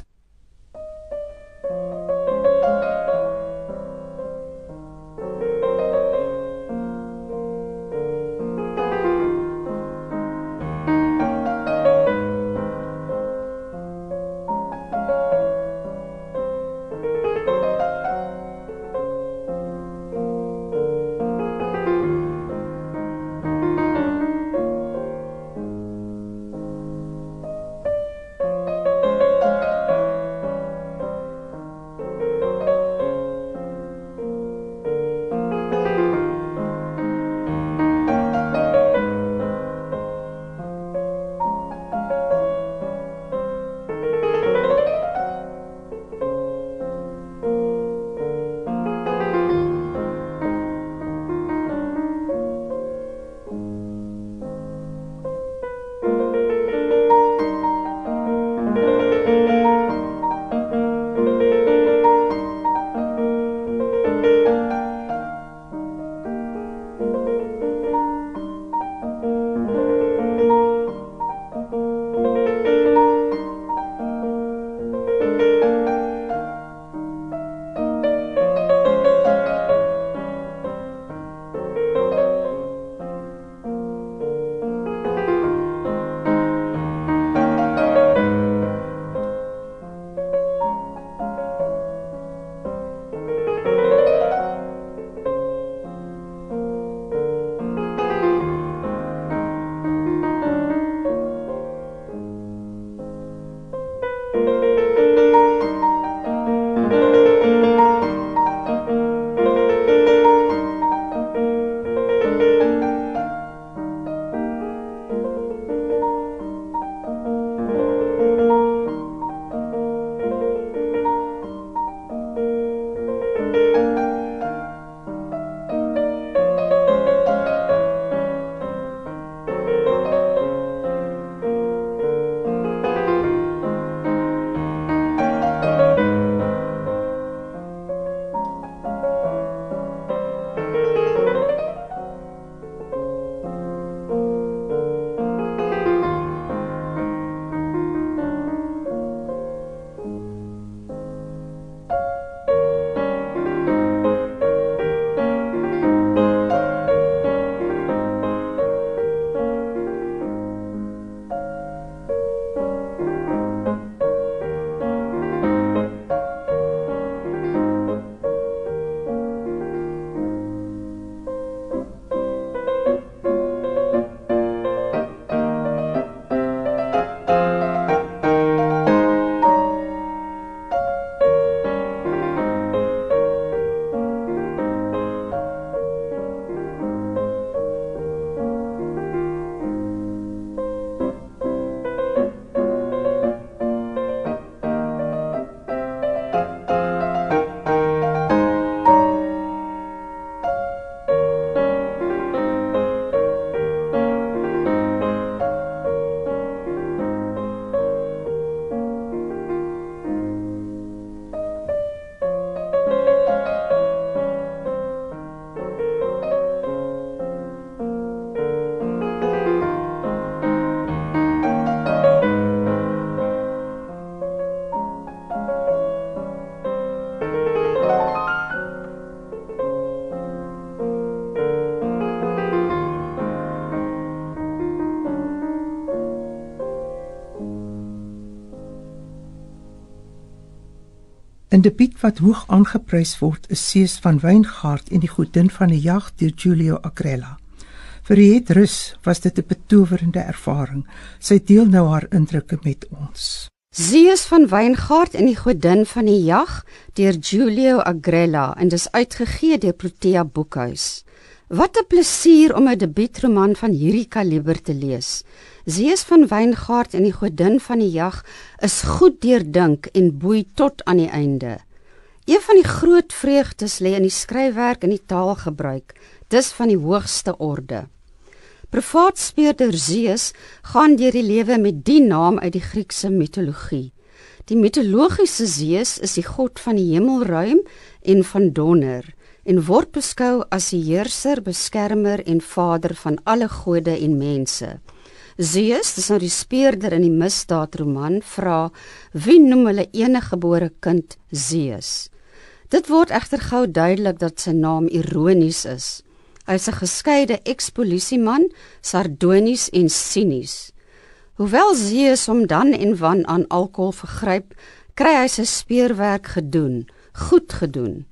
'n debuut wat hoog aangeprys word is Zeus van Wijngaard en die godin van die jag deur Giulio Agrella. Vir Riet Rus was dit 'n betowerende ervaring. Sy deel nou haar indrukke met ons. Zeus van Wijngaard en die godin van die jag deur Giulio Agrella en dis uitgegee deur Protea Boekhuis. Wat 'n plesier om 'n debuutroman van hierdie kaliber te lees. Zeus van Wijngaard en die godin van die jag is goed deurdink en boei tot aan die einde. Een van die groot vreugdes lê in die skryfwerk en die taalgebruik, dis van die hoogste orde. Privaat speurder Zeus gaan deur die lewe met die naam uit die Griekse mitologie. Die mitologiese Zeus is die god van die hemelruim en van donder, en word beskou as die heerser, beskermer en vader van alle gode en mense. Zeus, dis nou die speurder in die misdaadroman, vra, wie noem hulle eniggebore kind Zeus? Dit word egter gou duidelik dat sy naam ironies is. Hy is 'n geskeide ex-polisieman, sardonies en sinies. Hoewel Zeus hom dan en wan aan alkohol vergryp, kry hy sy speurwerk gedoen, goed gedoen.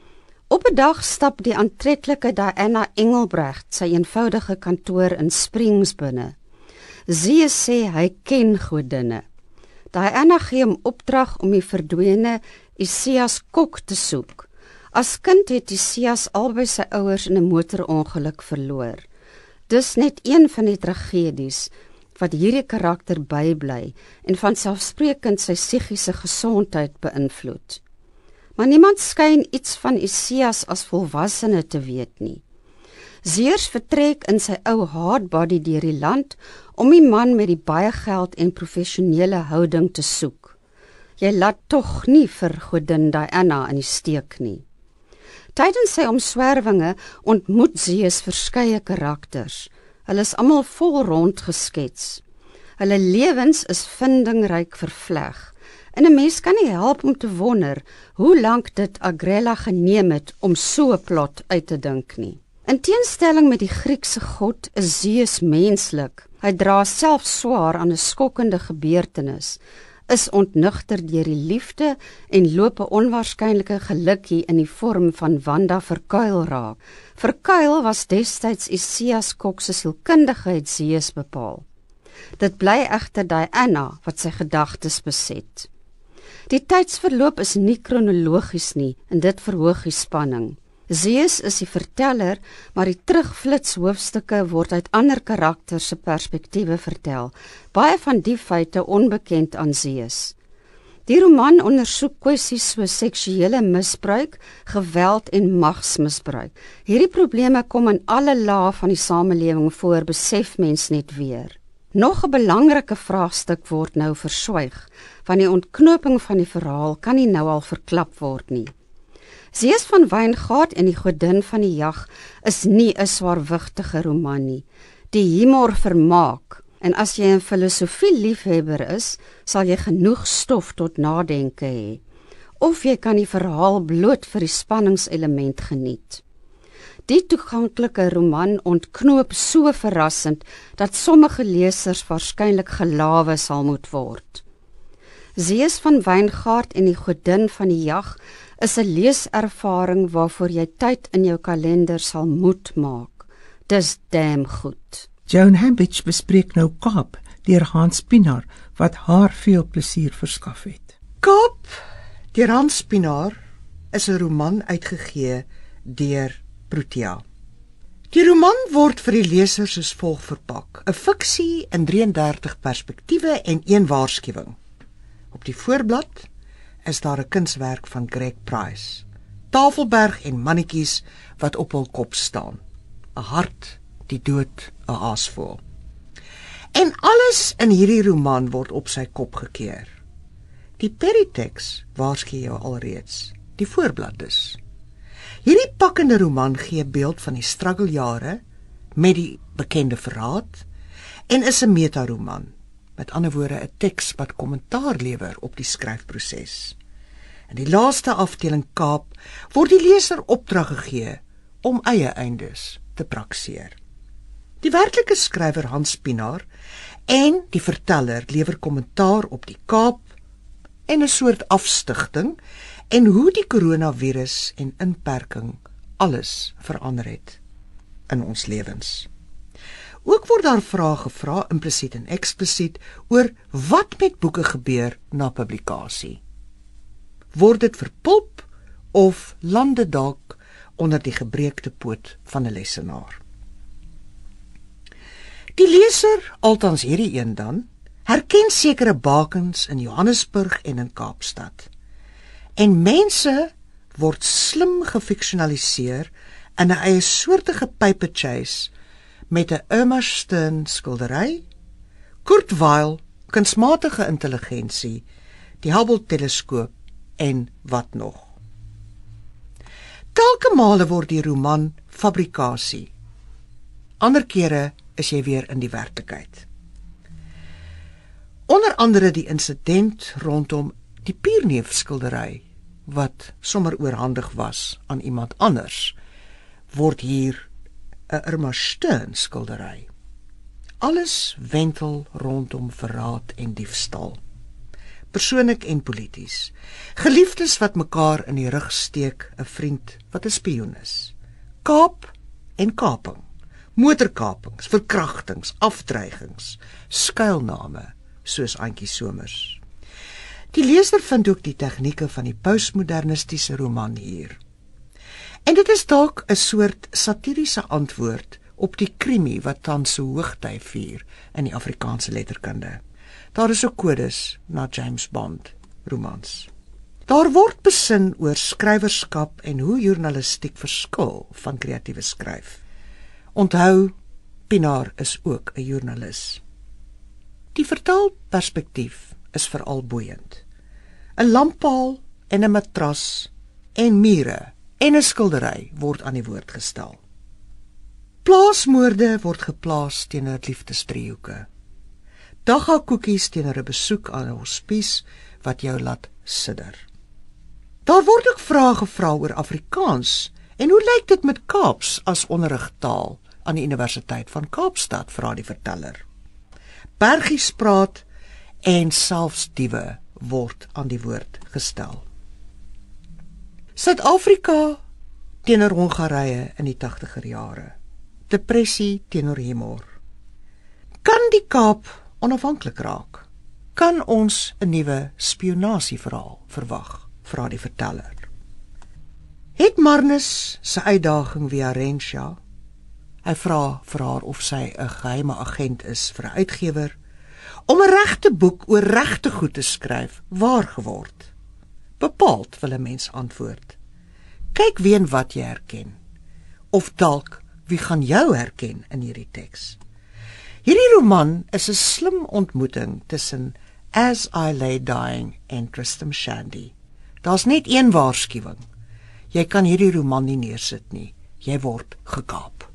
Op 'n dag stap die aantreklike Diana Engelbrecht sy eenvoudige kantoor in Springs binne. Zeus sê hy ken godinne. Diana gee hom opdrag om die verdwene Isias Kok te soek. As kind het Isias albei sy ouers in 'n motorongeluk verloor. Dis net een van die tragedies wat hierdie karakter bybly en van selfsprekend sy psigiese gesondheid beïnvloed. Maar niemand skyn iets van Isias as volwassene te weet nie. Zeus vertrek in sy ou hardbody deur die land om die man met die baie geld en professionele houding te soek. Jy laat tog nie vir godin Diana in die steek nie. Tydens sy omswervinge ontmoet Zeus verskeie karakters. Hulle is almal vol rond geskets. Hulle lewens is vindingryk vervleg. En 'n mens kan nie help om te wonder hoe lank dit Agrella geneem het om so 'n plot uit te dink nie. In teenstelling met die Griekse god is Zeus menslik. Hy dra self swaar aan 'n skokkende gebeurtenis, is ontnugter deur die liefde en loop 'n onwaarskynlike gelukkie in die vorm van Wanda Verkuil raak. Verkuil was destyds Isias Kok se sielkundigheid Zeus bepaal. Dit bly egter Diana wat sy gedagtes beset. Die tydsverloop is nie kronologies nie en dit verhoog die spanning. Zeus is die verteller, maar die terugflits hoofstukke word uit ander karakters se perspektiewe vertel, baie van die feite onbekend aan Zeus. Die roman ondersoek kwessies so seksuele misbruik, geweld en magsmisbruik. Hierdie probleme kom in alle lae van die samelewing voor, besef mens net weer. Nog 'n belangrike vraagstuk word nou verswyg, want die ontknoping van die verhaal kan nie nou al verklap word nie. Zeus van Wijngaard en die godin van die jag is nie 'n swaarwigtige roman nie. Die humor vermaak, en as jy 'n filosofie liefhebber is, sal jy genoeg stof tot nadenke hê. Of jy kan die verhaal bloot vir die spanningselement geniet. Die toeganklike roman ontknoop so verrassend, dat sommige lesers waarskynlik gelawe sal moet word. Zeus van Wijngaard en die godin van die jag is 'n leeservaring waarvoor jy tyd in jou kalender sal moet maak. Dis damn goed. Joan Hambidge bespreek nou Kaap deur Hans Pienaar, wat haar veel plesier verskaf het. Kaap deur Hans Pienaar is 'n roman uitgegee deur Protea. Die roman word vir die leser soos volg verpak: 'n fiksie in drieëndertig perspektiewe en een waarskuwing. Op die voorblad is daar 'n kunswerk van Greg Price, Tafelberg en mannetjies wat op hul kop staan, 'n hart, die dood, 'n aasvoël. En alles in hierdie roman word op sy kop gekeer. Die peritekst waarsku jou alreeds, die voorblad dus. Hierdie pakkende roman gee beeld van die struggeljare met die bekende verraad en is 'n metaroman. Met ander woorde 'n teks wat kommentaar lewer op die skryfproses. In die laaste afdeling Kaap word die leser opdrag gegee om eie eindes te praktiseer. Die werklike skrywer Hans Pienaar en die verteller lewer kommentaar op die Kaap en 'n soort afstigting en hoe die koronavirus en inperking alles verander het in ons lewens. Ook word daar vrae gevra, implisiet en eksplisiet, oor wat met boeke gebeur na publikasie. Word dit verpulp of land dit dalk onder die gebreekte poot van 'n lesenaar? Die leser, althans hierdie een dan, herken sekere bakens in Johannesburg en in Kaapstad. En mense word slim gefiksionaliseer in 'n eie soortige paper chase met 'n Irma Stern skildery, Kurt Weill, kunsmatige intelligensie, die Hubble-teleskoop en wat nog. Telke male word die roman fabrikasie. Ander kere is jy weer in die werklikheid. Onder andere die insident rondom die Pierneef skildery, wat sommer oorhandig was aan iemand anders, word hier 'n Irma Stern skildery. Alles wentel rondom verraad en diefstal. Persoonlik en polities. Geliefdes wat mekaar in die rug steek, 'n vriend wat 'n spioen is. Kaap en kaping. Motorkapings, verkrachtings, afdreigings, skuilname, soos Antjie Somers. Die leser vind ook die tegnieke van die postmodernistiese roman hier. En dit is dalk 'n soort satiriese antwoord op die krimi wat tans so hoogtyd vier in die Afrikaanse letterkunde. Daar is ook kodes na James Bond romans. Daar word besin oor skrywerskap en hoe journalistiek verskil van kreatiewe skryf. Onthou, Pinaar is ook 'n joernalis. Die vertaalperspektief is veral boeiend. 'n Lamppaal en 'n matras en mure en 'n skildery word aan die woord gestel. Plaasmoorde word geplaas teenoor liefdesdriehoeke. Dagga koekies teenoor 'n besoek aan 'n hospies wat jou laat sidder. Daar word ook vrae gevra oor Afrikaans en hoe lyk dit met Kaaps as onderrigtaal aan die Universiteit van Kaapstad, vra die verteller. Bergies praat en selfs diewe word aan die woord gestel. Suid-Afrika teenoor Hongarye in die tagtiger jare. Depressie teenoor humor. Kan die Kaap onafhanklik raak? Kan ons 'n nuwe spionasieverhaal verwag? Vra die verteller. Het Marnus sy uitdaging via Renshaw? Hy vra vir haar of sy 'n geheime agent is vir 'n uitgewer om 'n regte boek oor regte goed te skryf, waar geword. Bepaald wil 'n mens antwoord. Kyk wie en wat jy herken, of dalk wie gaan jou herken in hierdie teks. Hierdie roman is 'n slim ontmoeting tussen As I Lay Dying en Tristram Shandy. Daar's net een waarskuwing. Jy kan hierdie roman nie neersit nie. Jy word gekaap.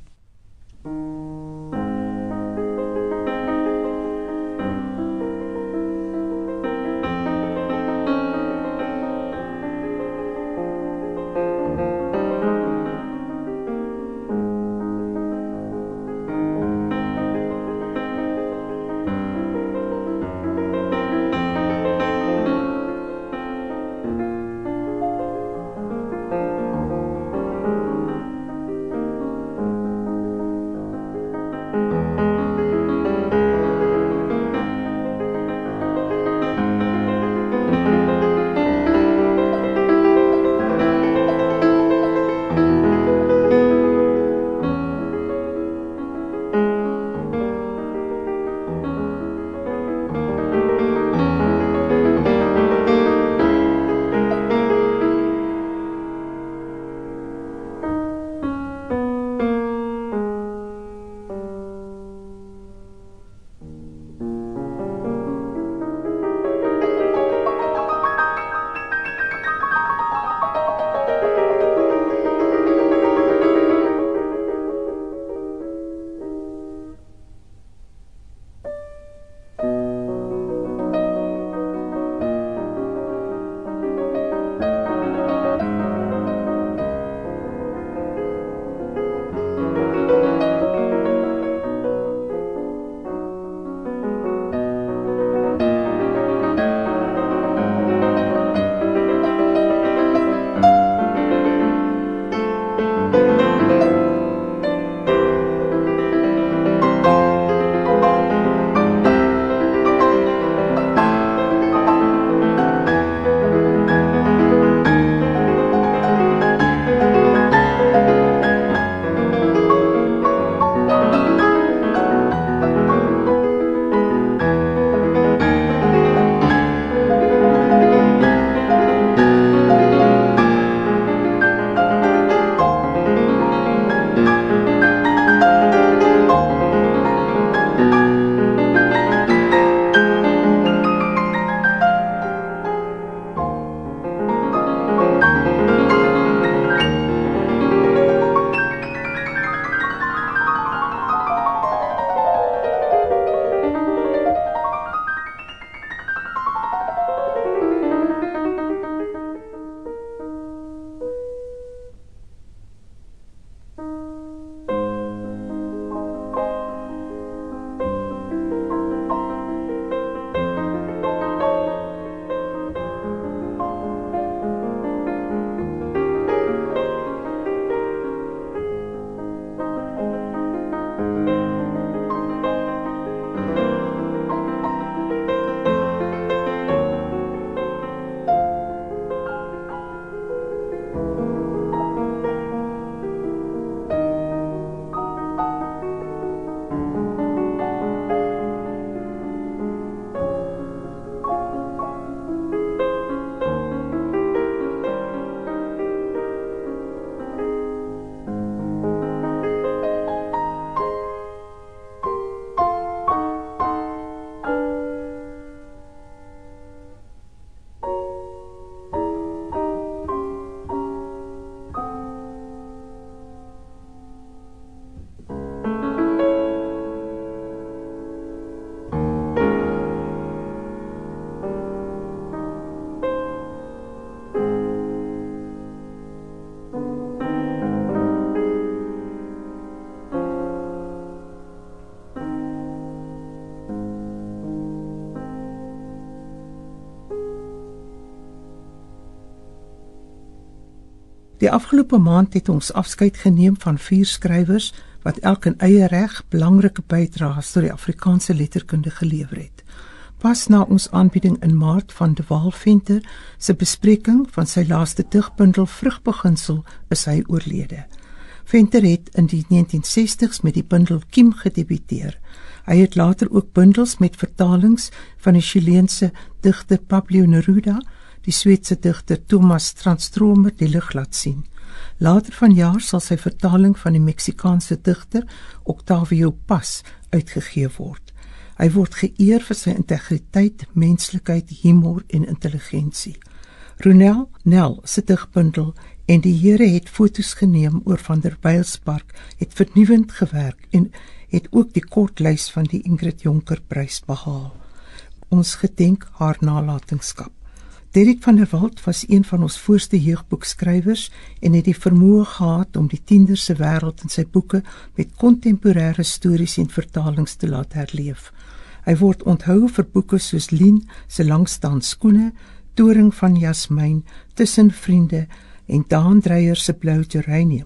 Die afgelope maand het ons afskeid geneem van vier skrywers wat elk in eie reg belangrike bydraes tot die Afrikaanse letterkunde gelewer het. Pas na ons aanbieding in Maart van De Waal Venter se bespreking van sy laaste digbundel Vrugbeginsel is hy oorlede. Venter het in die negentien sestigs met die bundel Kiem gedebuteer. Hy het later ook bundels met vertalings van die Chileense digter Pablo Neruda, die Sweedse digter Thomas Tranströmer die lig laat sien. Later vanjaar sal sy vertaling van die Meksikaanse digter Octavio Paz uitgegee word. Hy word geëer vir sy integriteit, menslikheid, humor en intelligensie. Ronel Nel se digbundel En die Here het foto's geneem oor Van der Bijlspark het vernuwend gewerk en het ook die kortlys van die Ingrid Jonker Prys behaal. Ons gedenk haar nalatenskap. Derrick van der Walt was een van ons voorste jeugboekskrywers en het die vermoë gehad om die tienerse wêreld in sy boeke met kontemporêre stories en vertalings te laat herleef. Hy word onthou vir boeke soos Lien se Langstaan skoene, Toring van Jasmijn, Tussen vriende en Daan Dreyer se Blou Geranium.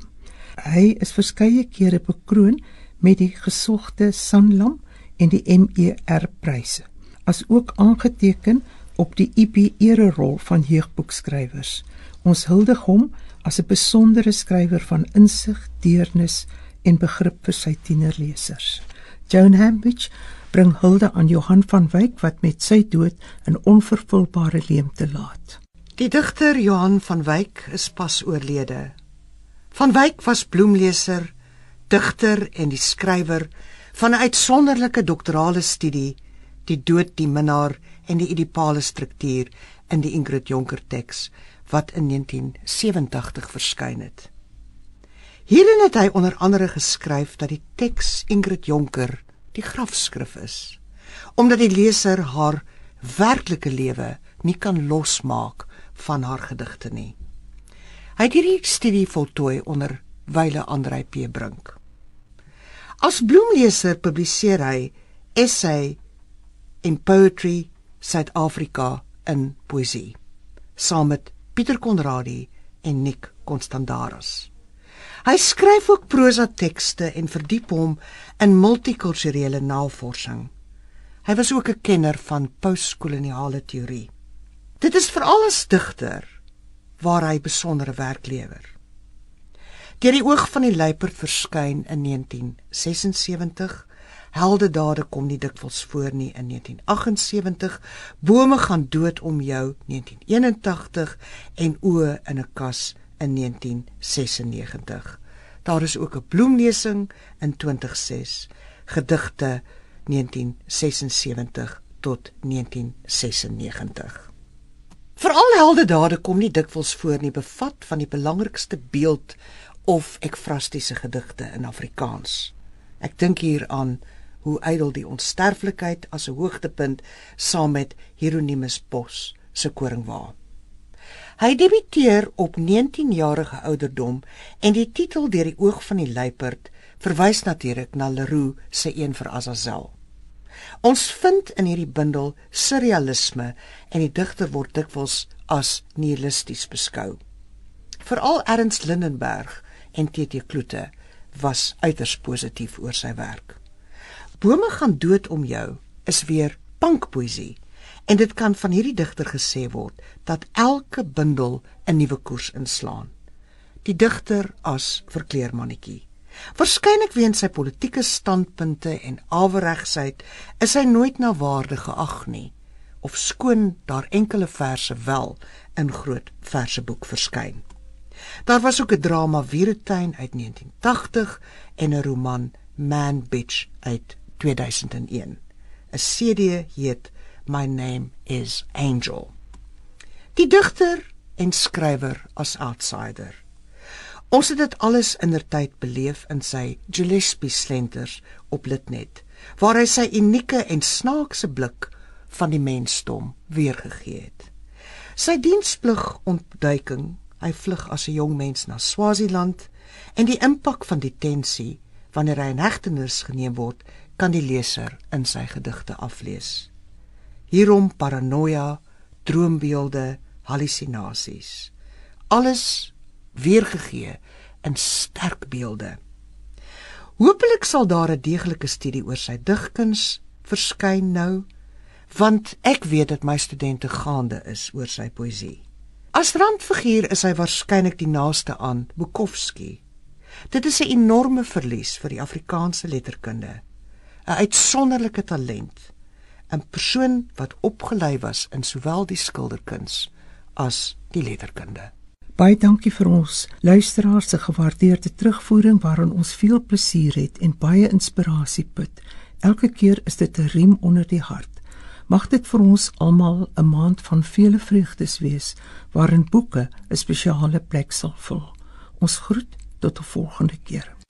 Hy is verskeie kere bekroon met die gesogte Sanlam en die M E R pryse, as ook aangeteken op die I B ererol van jeugboekskrywers. Ons huldig hom as 'n besondere skrywer van insig, deernis en begrip vir sy tienerlesers. Joan Hambidge bring hulde aan Johan van Wyk wat met sy dood 'n onvervulbare leemte laat. Die digter Johan van Wyk is pas oorlede. Van Wyk was bloemleser, digter en die skrywer van 'n uitsonderlike doktorale studie, Die dood, die minnaar en die Oedipale struktuur in die Ingrid Jonker teks, wat in negentien sewentig verskyn het. Hierin het hy onder andere geskryf dat die teks Ingrid Jonker die grafskrif is, omdat die leser haar werklike lewe nie kan losmaak van haar gedigte nie. Hy het hierdie studie voltooi onder Wyle Andrei P. Brink. As bloemleser publiseer hy Essay en Poetry Suid-Afrika in poësie, saam met Pieter Conradie en Nick Constandaris. Hy skryf ook prosa tekste en verdiep hom in multikulturele navorsing. Hy was ook 'n kenner van postkoloniale teorie. Dit is veral as digter waar hy besondere werk lewer. Deur die oog van die luiperd verskyn in negentien sesensewentug, Heldedade kom nie dikwels voor nie in negentien agtensewentig, Bome gaan dood om jou negentien eenentagtig en Oë in 'n kas in negentien sesennegentig. Daar is ook 'n bloemlesing in twintig ses, gedigte negentien sesensewentig tot negentien sesennegentig. Veral Heldedade kom nie dikwels voor nie, bevat van die belangrikste beeld of ekfrastiese gedigte in Afrikaans. Ek dink hier aan Hoe ydel die onsterflikheid as 'n hoogtepunt saam met Hieronymus Bos se Koringwa. Hy debuteer op negentienjarige ouderdom en die titel Deur die oog van die luiperd verwys natuurlik na Leroux se Een vir Azazel. Ons vind in hierdie bundel surrealisme en die digter word dikwels as nihilisties beskou. Veral Ernst Lindenberg en T T Kloete was uiters positief oor sy werk. Bome gaan dood om jou is weer punkpoësie en dit kan van hierdie digter gesê word dat elke bundel 'n nuwe koers inslaan. Die digter as verkleermannetjie. Waarskynlik weens sy politieke standpunte en aweregsheid is hy nooit na waarde geag nie, of skoon daar enkele verse wel in groot verseboek verskyn. Daar was ook 'n drama Wierentuin uit negentien tagtig en 'n roman Man Bitch uit tweeduisend een. 'n C D heet My Name is Angel. Die digter en skrywer as outsider. Ons het dit alles indertyd beleef in sy Gillespie slenters op Litnet, waar hy sy unieke en snaakse blik van die mensdom weergegee het. Sy diensplig ontduiking, hy vlug as 'n jong mens na Swaziland, en die impak van detensie wanneer hy in hegtenis geneem word, kan die leser in sy gedigte aflees. Hierom paranoia, droombeelde, hallusinasies. Alles weergegee in sterk beelde. Hoopelik sal daar 'n deeglike studie oor sy digkuns verskyn nou, want ek weet dat my studente gaande is oor sy poësie. As randfiguur is hy waarskynlik die naaste aan Bukowski. Dit is 'n enorme verlies vir die Afrikaanse letterkunde, 'n uitsonderlike talent, 'n persoon wat opgelei was in sowel die skilderkuns as die letterkunde. Baie dankie vir ons luisteraars se gewaardeerde terugvoering waarin ons veel plesier het en baie inspirasie put. Elke keer is dit 'n riem onder die hart. Mag dit vir ons almal 'n maand van vele vreugdes wees, waarin boeke 'n spesiale plek sal vul. Ons groet tot 'n volgende keer.